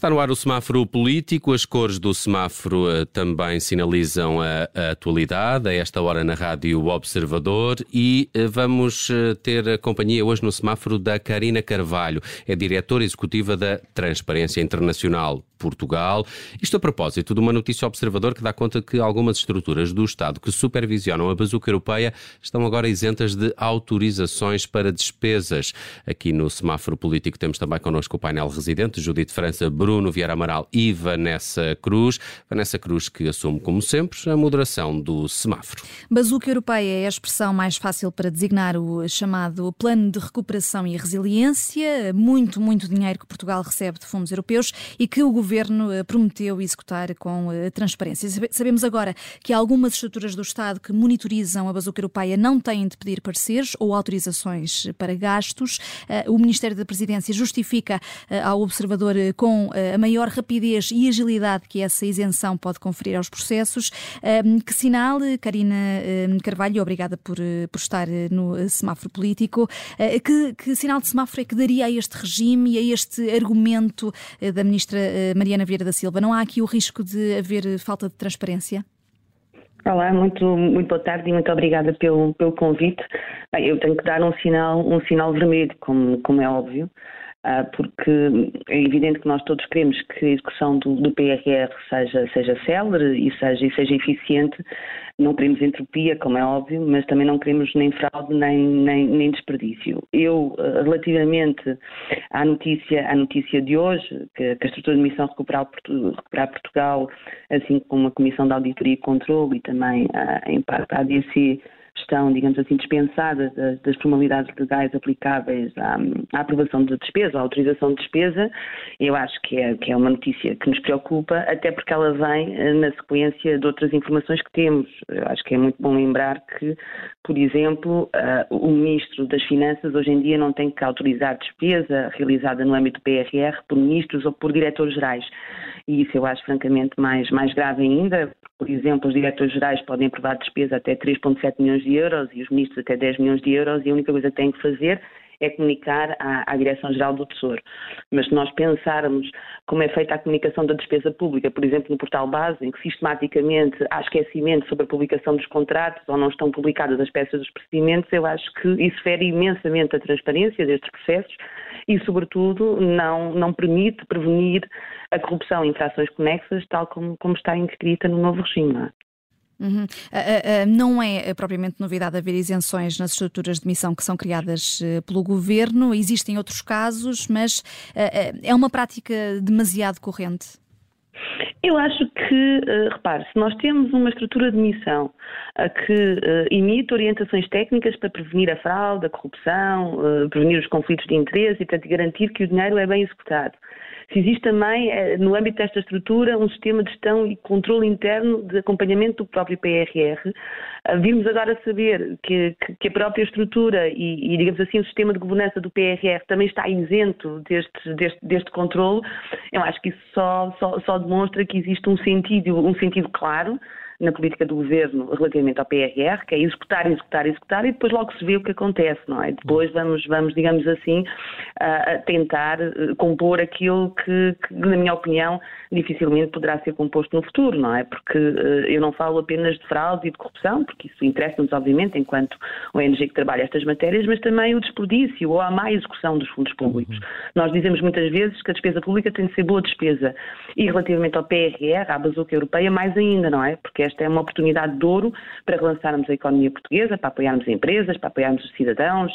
Está no ar o semáforo político. As cores do semáforo também sinalizam a atualidade. A esta hora na Rádio Observador. E vamos ter a companhia hoje no semáforo da Carina Carvalho. É diretora executiva da Transparência Internacional Portugal. Isto a propósito de uma notícia Observador que dá conta que algumas estruturas do Estado que supervisionam a bazuca europeia estão agora isentas de autorizações para despesas. Aqui no semáforo político temos também connosco o painel residente, Judite França, Bruno Vieira Amaral e Vanessa Cruz. Vanessa Cruz que assume, como sempre, a moderação do semáforo. Bazuca europeia é a expressão mais fácil para designar o chamado Plano de Recuperação e Resiliência. Muito dinheiro que Portugal recebe de fundos europeus e que o Governo prometeu executar com transparência. Sabemos agora que algumas estruturas do Estado que monitorizam a bazuca europeia não têm de pedir pareceres ou autorizações para gastos. O Ministério da Presidência justifica ao Observador com a maior rapidez e agilidade que essa isenção pode conferir aos processos. Que sinal, Carina Carvalho, obrigada por estar no semáforo político, que sinal de semáforo é que daria a este regime e a este argumento da Ministra Mariana Vieira da Silva? Não há aqui o risco de haver falta de transparência? Olá, muito boa tarde e muito obrigada pelo convite. Bem, eu tenho que dar um sinal vermelho, como é óbvio, porque é evidente que nós todos queremos que a execução do PRR seja célere e seja eficiente. Não queremos entropia, como é óbvio, mas também não queremos nem fraude nem desperdício. Eu, relativamente à notícia de hoje, que a estrutura de missão Recuperar Portugal, assim como a Comissão de Auditoria e Controle e também, em parte, a ADC, estão, digamos assim, dispensadas das formalidades legais aplicáveis à aprovação de despesa, à autorização de despesa. Eu acho que é uma notícia que nos preocupa, até porque ela vem na sequência de outras informações que temos. Eu acho que é muito bom lembrar que, por exemplo, o Ministro das Finanças hoje em dia não tem que autorizar despesa realizada no âmbito do PRR por ministros ou por diretores-gerais. E isso eu acho francamente mais grave ainda. Por exemplo, os diretores-gerais podem aprovar despesa até 3,7 milhões de euros e os ministros até 10 milhões de euros e a única coisa que têm que fazer é comunicar à Direção-Geral do Tesouro. Mas se nós pensarmos como é feita a comunicação da despesa pública, por exemplo, no portal base, em que sistematicamente há esquecimento sobre a publicação dos contratos ou não estão publicadas as peças dos procedimentos, eu acho que isso fere imensamente a transparência destes processos e, sobretudo, não permite prevenir a corrupção e infrações conexas, tal como está inscrita no novo regime. Não é? Não é propriamente novidade haver isenções nas estruturas de missão que são criadas pelo Governo. Existem outros casos, mas é uma prática demasiado corrente? Eu acho que, repare, se nós temos uma estrutura de missão que emite orientações técnicas para prevenir a fraude, a corrupção, prevenir os conflitos de interesse e, portanto, garantir que o dinheiro é bem executado. Se existe também, no âmbito desta estrutura, um sistema de gestão e controle interno de acompanhamento do próprio PRR, virmos agora saber que a própria estrutura e, digamos assim, o sistema de governança do PRR também está isento deste controle, eu acho que isso só demonstra que existe um sentido claro na política do Governo relativamente ao PRR, que é executar e depois logo se vê o que acontece, não é? Depois vamos digamos assim, tentar compor aquilo que, na minha opinião, dificilmente poderá ser composto no futuro, não é? Porque eu não falo apenas de fraude e de corrupção, porque isso interessa-nos, obviamente, enquanto ONG que trabalha estas matérias, mas também o desperdício ou a má execução dos fundos públicos. Nós dizemos muitas vezes que a despesa pública tem de ser boa despesa. E relativamente ao PRR, à bazuca europeia, mais ainda, não é? Porque esta é uma oportunidade de ouro para relançarmos a economia portuguesa, para apoiarmos empresas, para apoiarmos os cidadãos,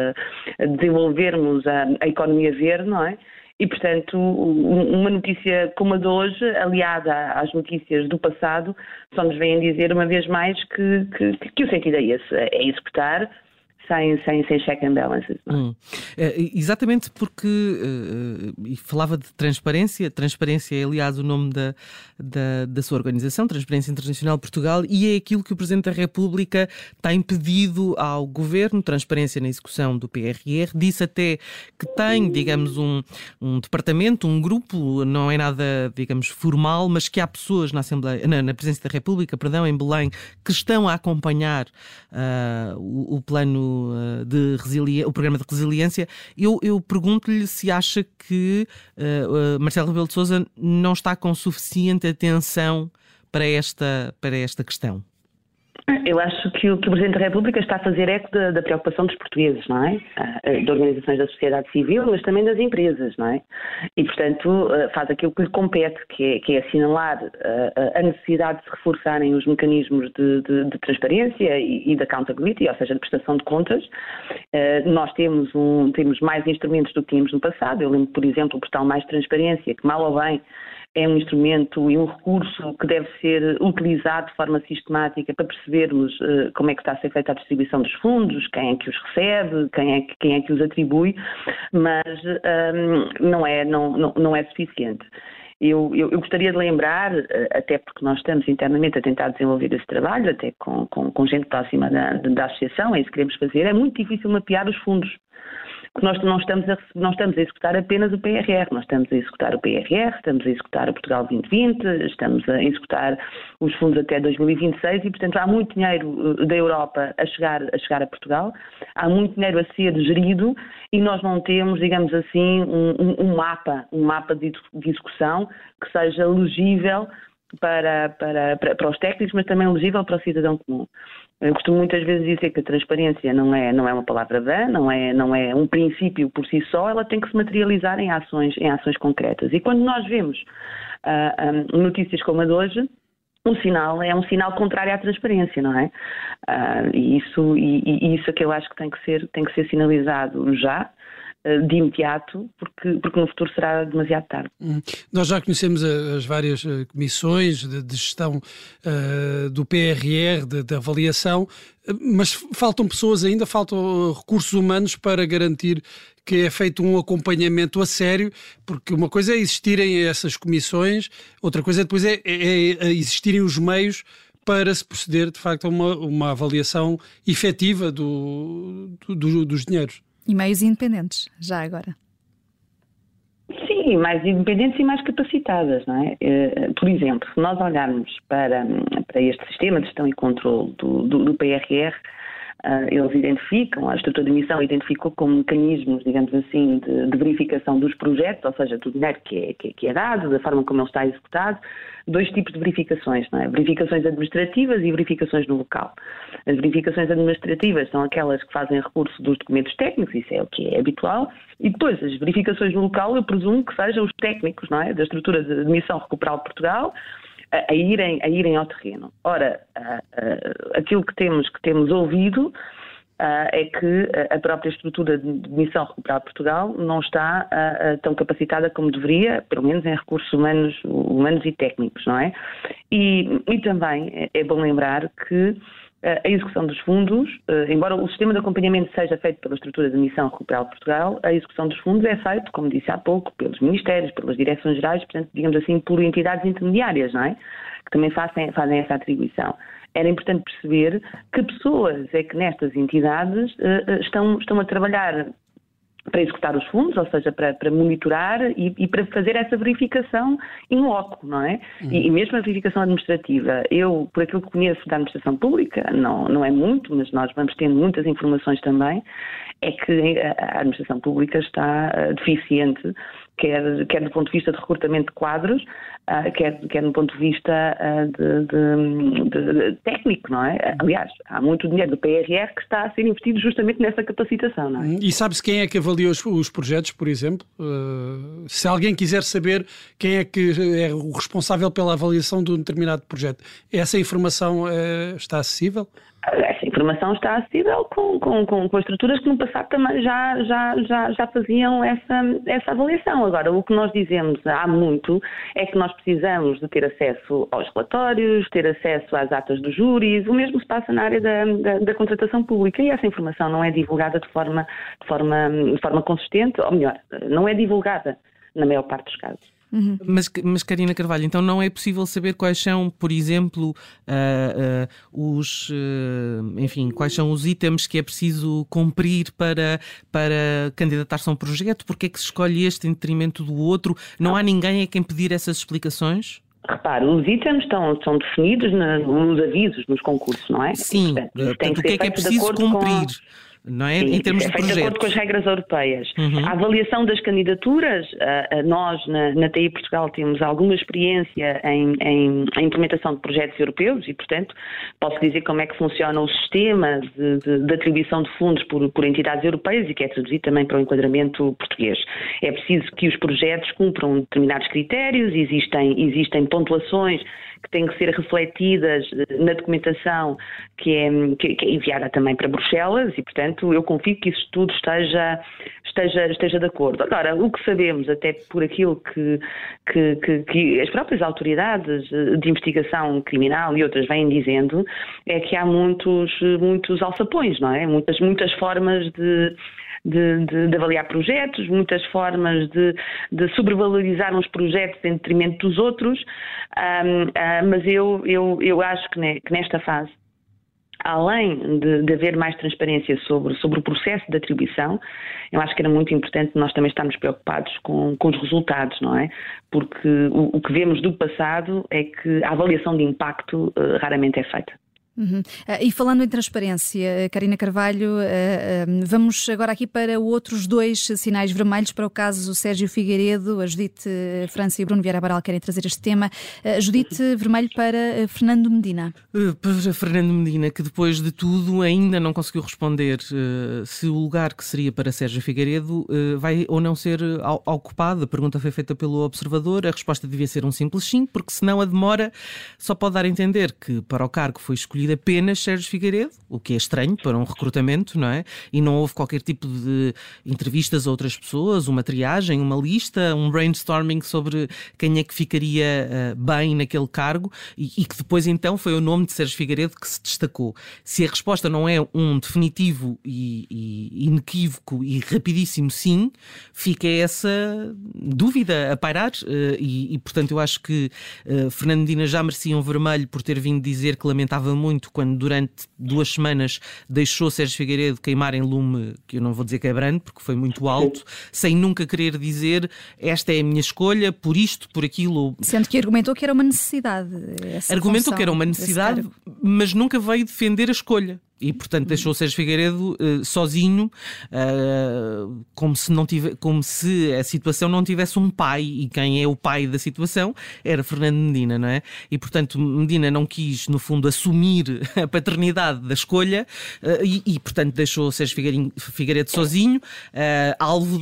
a desenvolvermos a economia verde, não é? E, portanto, uma notícia como a de hoje, aliada às notícias do passado, só nos vêm dizer uma vez mais que o sentido é esse, é executar sem check and balances. Não é? Exatamente porque e falava de transparência. Transparência é, aliás, o nome da sua organização, Transparência Internacional Portugal, e é aquilo que o Presidente da República tem pedido ao Governo, transparência na execução do PRR. Disse até que tem, digamos, um departamento, um grupo, não é nada, digamos, formal, mas que há pessoas na Presidência da República, em Belém, que estão a acompanhar o plano o programa de resiliência. Eu pergunto-lhe se acha que Marcelo Rebelo de Sousa não está com suficiente atenção para esta questão. Eu acho que o Presidente da República está a fazer eco da preocupação dos portugueses, não é? De organizações da sociedade civil, mas também das empresas, não é? E, portanto, faz aquilo que lhe compete, que é assinalar a necessidade de se reforçarem os mecanismos de transparência e de accountability, ou seja, de prestação de contas. Nós temos mais instrumentos do que tínhamos no passado. Eu lembro, por exemplo, o portal Mais Transparência, que mal ou bem é um instrumento e um recurso que deve ser utilizado de forma sistemática para percebermos como é que está a ser feita a distribuição dos fundos, quem é que os recebe, quem é que os atribui, mas não é suficiente. Eu gostaria de lembrar, até porque nós estamos internamente a tentar desenvolver esse trabalho, até com gente próxima da associação, é isso que queremos fazer, é muito difícil mapear os fundos. Nós não estamos a executar apenas o PRR, nós estamos a executar o PRR, estamos a executar o Portugal 2020, estamos a executar os fundos até 2026 e, portanto, há muito dinheiro da Europa a chegar a Portugal, há muito dinheiro a ser gerido e nós não temos, digamos assim, um mapa de execução que seja legível para os técnicos, mas também legível para o cidadão comum. Eu costumo muitas vezes dizer que a transparência não é uma palavra vã, não é um princípio por si só, ela tem que se materializar em ações concretas. E quando nós vemos notícias como a de hoje, é um sinal contrário à transparência, não é? E isso é que eu acho que tem que ser sinalizado já, de imediato, porque no futuro será demasiado tarde. Nós já conhecemos as várias comissões de gestão do PRR, de avaliação, mas faltam pessoas ainda, faltam recursos humanos para garantir que é feito um acompanhamento a sério, porque uma coisa é existirem essas comissões, outra coisa depois é existirem os meios para se proceder, de facto, a uma avaliação efetiva dos dinheiros. E meios independentes, já agora. Sim, mais independentes e mais capacitadas, não é? Por exemplo, se nós olharmos para este sistema de gestão e controle do PRR, eles identificam, a estrutura de emissão identificou como mecanismos, digamos assim, de verificação dos projetos, ou seja, do dinheiro que é dado, da forma como ele está executado, dois tipos de verificações, não é? Verificações administrativas e verificações no local. As verificações administrativas são aquelas que fazem recurso dos documentos técnicos, isso é o que é habitual, e depois as verificações no local, eu presumo que sejam os técnicos, não é? Da estrutura de emissão recuperal de Portugal, a irem ao terreno. Ora, aquilo que temos ouvido é que a própria estrutura de missão Recuperar Portugal não está tão capacitada como deveria, pelo menos em recursos humanos e técnicos, não é? E também é bom lembrar que a execução dos fundos, embora o sistema de acompanhamento seja feito pela estrutura de missão Recuperar Portugal, a execução dos fundos é feita, como disse há pouco, pelos ministérios, pelas direções gerais, portanto, digamos assim, por entidades intermediárias, não é? Que também fazem essa atribuição. Era importante perceber que pessoas é que nestas entidades estão a trabalhar para executar os fundos, ou seja, para monitorar e para fazer essa verificação in loco, não é? E mesmo a verificação administrativa, eu, por aquilo que conheço da administração pública, não é muito, mas nós vamos tendo muitas informações também, é que a administração pública está deficiente, quer do ponto de vista de recrutamento de quadros, quer do ponto de vista de técnico, não é? Aliás, há muito dinheiro do PRR que está a ser investido justamente nessa capacitação, não é? E sabe-se quem é que avalia os projetos, por exemplo? Se alguém quiser saber quem é que é o responsável pela avaliação de um determinado projeto, essa informação está acessível? Essa informação está acessível com estruturas que no passado também já faziam essa avaliação. Agora, o que nós dizemos há muito é que nós precisamos de ter acesso aos relatórios, ter acesso às atas dos júris, o mesmo se passa na área da contratação pública e essa informação não é divulgada de forma consistente, ou melhor, não é divulgada na maior parte dos casos. Mas Carina Carvalho, então não é possível saber quais são, por exemplo, quais são os itens que é preciso cumprir para candidatar-se a um projeto? Porque é que se escolhe este em detrimento do outro? Não há ninguém a quem pedir essas explicações? Repare, os itens estão definidos nos avisos, nos concursos, não é? Sim, portanto, o que é preciso cumprir? não é? Sim, Em termos é de feito projetos. de acordo com as regras europeias. A avaliação das candidaturas, nós na TI Portugal temos alguma experiência em implementação de projetos europeus e, portanto, posso dizer como é que funciona o sistema de atribuição de fundos por entidades europeias e que é traduzido também para o enquadramento português. É preciso que os projetos cumpram determinados critérios, existem pontuações que têm que ser refletidas na documentação que é enviada também para Bruxelas e, portanto, eu confio que isso tudo esteja de acordo. Agora, o que sabemos, até por aquilo que as próprias autoridades de investigação criminal e outras vêm dizendo, é que há muitos alçapões, não é? Muitas formas de avaliar projetos, muitas formas de sobrevalorizar uns projetos em detrimento dos outros, mas eu acho que nesta fase, além de haver mais transparência sobre o processo de atribuição, eu acho que era muito importante nós também estarmos preocupados com os resultados, não é? Porque o que vemos do passado é que a avaliação de impacto raramente é feita. E falando em transparência, Carina Carvalho, vamos agora aqui para outros 2 sinais vermelhos para o caso Sérgio Figueiredo. A Judite França e Bruno Vieira Amaral querem trazer este tema. Judite, vermelho para Fernando Medina. Para Fernando Medina, que depois de tudo ainda não conseguiu responder se o lugar que seria para Sérgio Figueiredo vai ou não ser ocupado. A pergunta foi feita pelo Observador, a resposta devia ser um simples sim, porque senão a demora só pode dar a entender que para o cargo foi escolhido apenas Sérgio Figueiredo, o que é estranho para um recrutamento, não é? E não houve qualquer tipo de entrevistas a outras pessoas, uma triagem, uma lista, um brainstorming sobre quem é que ficaria bem naquele cargo e que depois então foi o nome de Sérgio Figueiredo que se destacou. Se a resposta não é um definitivo e inequívoco e rapidíssimo sim, fica essa dúvida a pairar e portanto eu acho que Fernando Medina já merecia um vermelho por ter vindo dizer que lamentava muito quando durante 2 semanas deixou Sérgio Figueiredo queimar em lume, que eu não vou dizer quebrando, porque foi muito alto, sem nunca querer dizer esta é a minha escolha, por isto, por aquilo. Sendo que argumentou que era uma necessidade. Argumentou que era uma necessidade, mas nunca veio defender a escolha. E, portanto, deixou o Sérgio Figueiredo sozinho, como se a situação não tivesse um pai, e quem é o pai da situação era Fernando Medina, não é? E, portanto, Medina não quis, no fundo, assumir a paternidade da escolha e portanto, deixou o Sérgio Figueiredo sozinho, alvo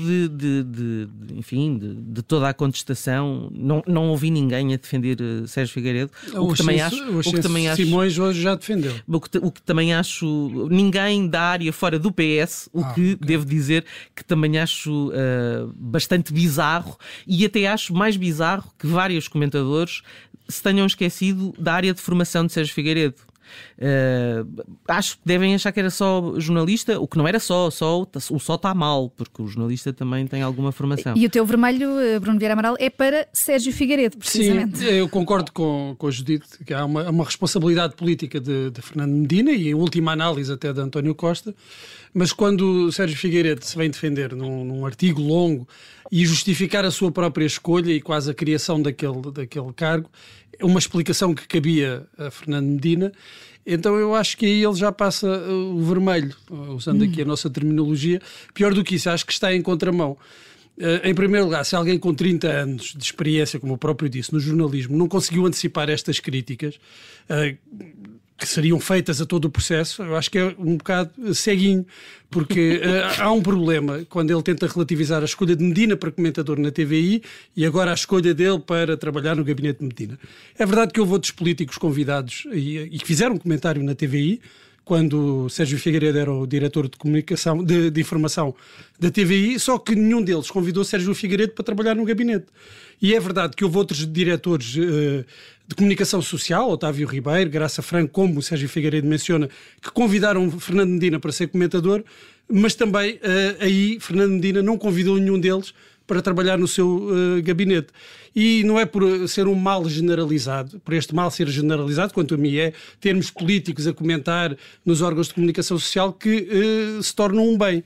de toda a contestação. Não ouvi ninguém a defender Sérgio Figueiredo. O que também acho Simões hoje já defendeu. O que também acho ninguém da área fora do PS, devo dizer que também acho bastante bizarro e até acho mais bizarro que vários comentadores se tenham esquecido da área de formação de Sérgio Figueiredo. Acho que devem achar que era só jornalista, o que não era só está mal, porque o jornalista também tem alguma formação. E o teu vermelho, Bruno Vieira Amaral, é para Sérgio Figueiredo, precisamente. Sim, eu concordo com a Judite que há uma responsabilidade política de Fernando Medina e em última análise até de António Costa, mas quando Sérgio Figueiredo se vem defender num artigo longo e justificar a sua própria escolha e quase a criação daquele cargo, uma explicação que cabia a Fernando Medina, então eu acho que aí ele já passa o vermelho, usando aqui a nossa terminologia. Pior do que isso, acho que está em contramão. Em primeiro lugar, se alguém com 30 anos de experiência, como o próprio disse, no jornalismo, não conseguiu antecipar estas críticas, que seriam feitas a todo o processo, eu acho que é um bocado ceguinho, porque há um problema quando ele tenta relativizar a escolha de Medina para comentador na TVI e agora a escolha dele para trabalhar no gabinete de Medina. É verdade que houve outros políticos convidados e que fizeram um comentário na TVI, quando Sérgio Figueiredo era o diretor de comunicação, de informação da TVI, só que nenhum deles convidou Sérgio Figueiredo para trabalhar no gabinete. E é verdade que houve outros diretores de comunicação social, Otávio Ribeiro, Graça Franco, como o Sérgio Figueiredo menciona, que convidaram Fernando Medina para ser comentador, mas também aí Fernando Medina não convidou nenhum deles para trabalhar no seu gabinete. E não é por ser um mal generalizado, por este mal ser generalizado, quanto a mim é, termos políticos a comentar nos órgãos de comunicação social que se tornam um bem.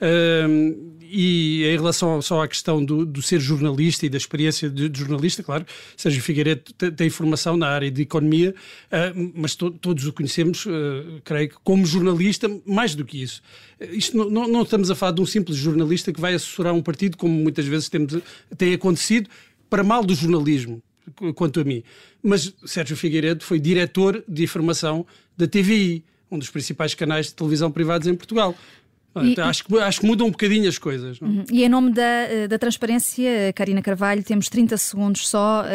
E em relação só à questão do ser jornalista e da experiência de jornalista, claro, Sérgio Figueiredo tem formação na área de economia, mas todos o conhecemos, creio que como jornalista, mais do que isso. Isto não estamos a falar de um simples jornalista que vai assessorar um partido, como muitas vezes tem acontecido, para mal do jornalismo, quanto a mim. Mas Sérgio Figueiredo foi diretor de informação da TVI, um dos principais canais de televisão privados em Portugal. Acho que mudam um bocadinho as coisas. Não? E em nome da transparência, Carina Carvalho, temos 30 segundos só.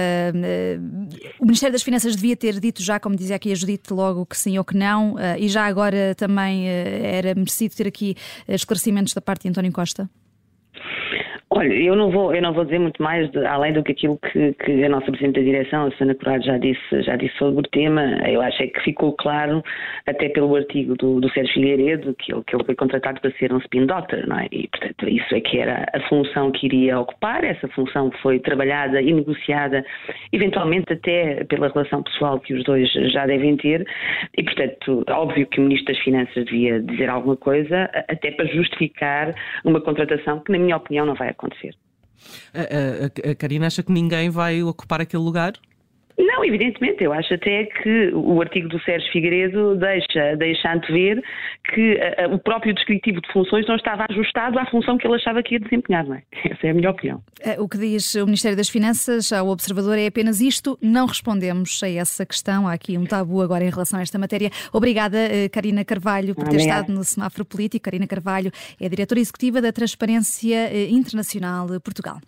O Ministério das Finanças devia ter dito já, como dizia aqui a Judite, logo que sim ou que não, e já agora também era merecido ter aqui esclarecimentos da parte de António Costa? Olha, eu não vou dizer muito mais além do que aquilo que a nossa Presidente da Direção, a Susana Corrado, já disse sobre o tema. Eu acho que ficou claro, até pelo artigo do Sérgio Figueiredo, que ele foi contratado para ser um spin doctor, não é? E, portanto, isso é que era a função que iria ocupar. Essa função foi trabalhada e negociada, eventualmente até pela relação pessoal que os dois já devem ter. E, portanto, óbvio que o Ministro das Finanças devia dizer alguma coisa, até para justificar uma contratação que, na minha opinião, não vai acontecer. A Carina acha que ninguém vai ocupar aquele lugar? Não, evidentemente. Eu acho até que o artigo do Sérgio Figueiredo deixa antever que o próprio descritivo de funções não estava ajustado à função que ele achava que ia desempenhar, não é? Essa é a minha opinião. O que diz o Ministério das Finanças ao Observador é apenas isto. Não respondemos a essa questão. Há aqui um tabu agora em relação a esta matéria. Obrigada, Carina Carvalho, por ter estado no Semáforo Político. Carina Carvalho é a diretora executiva da Transparência Internacional Portugal.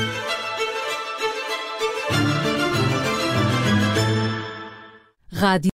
Rádio